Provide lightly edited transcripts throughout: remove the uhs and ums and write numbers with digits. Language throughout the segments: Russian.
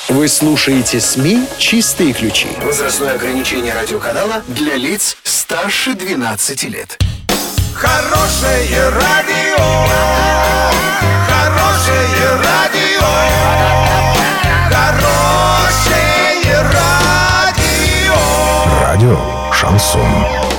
Вы слушаете СМИ «Чистые ключи». Возрастное ограничение радиоканала для лиц старше 12 лет. Хорошее радио, хорошее радио, хорошее радио. Радио «Шансон».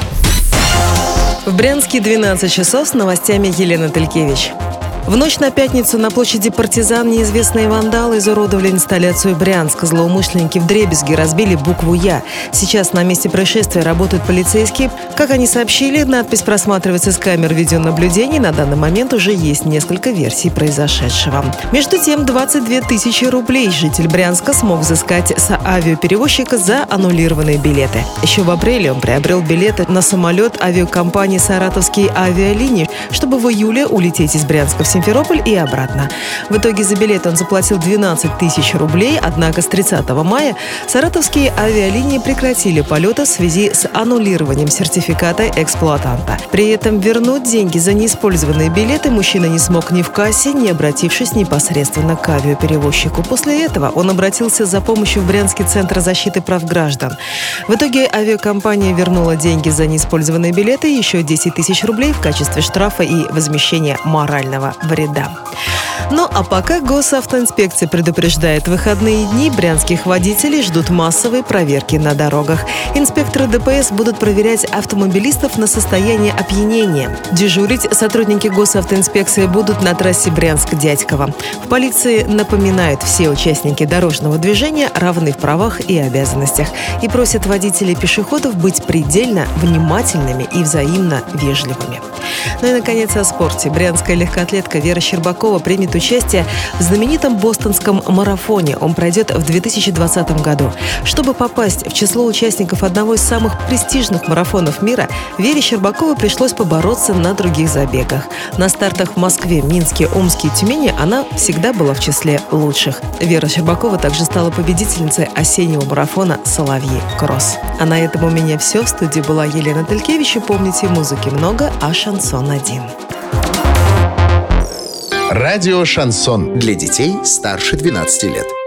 В Брянске 12 часов с новостями Елена Талькевич. В ночь на пятницу на площади Партизан неизвестные вандалы изуродовали инсталляцию Брянск. Злоумышленники вдребезги разбили букву «Я». Сейчас на месте происшествия работают полицейские. Как они сообщили, надпись просматривается с камер видеонаблюдения. На данный момент уже есть несколько версий произошедшего. Между тем, 22 тысячи рублей житель Брянска смог взыскать с авиаперевозчика за аннулированные билеты. Еще в апреле он приобрел билеты на самолет авиакомпании «Саратовские авиалинии», чтобы в июле улететь из Брянска в Симферополь и обратно. В итоге за билет он заплатил 12 тысяч рублей, однако с 30 мая саратовские авиалинии прекратили полеты в связи с аннулированием сертификата эксплуатанта. При этом вернуть деньги за неиспользованные билеты мужчина не смог ни в кассе, ни обратившись непосредственно к авиаперевозчику. После этого он обратился за помощью в Брянский центр защиты прав граждан. В итоге авиакомпания вернула деньги за неиспользованные билеты, еще 10 тысяч рублей в качестве штрафа и возмещения морального вреда. Ну а пока госавтоинспекция предупреждает, в выходные дни брянских водителей ждут массовые проверки на дорогах. Инспекторы ДПС будут проверять автомобилистов на состояние опьянения. Дежурить сотрудники госавтоинспекции будут на трассе Брянск-Дядьково. В полиции напоминают, все участники дорожного движения равны в правах и обязанностях и просят водителей и пешеходов быть предельно внимательными и взаимно вежливыми. Ну и, наконец, о спорте. Брянская легкоатлетка Вера Щербакова примет участие в знаменитом бостонском марафоне. Он пройдет в 2020 году. Чтобы попасть в число участников одного из самых престижных марафонов мира, Вере Щербаковой пришлось побороться на других забегах. На стартах в Москве, Минске, Омске и Тюмени она всегда была в числе лучших. Вера Щербакова также стала победительницей осеннего марафона «Соловьи Кросс». А на этом у меня все. В студии была Елена Талькевич. И помните, музыки много, а шансон один. Радио «Шансон» для детей старше 12 лет.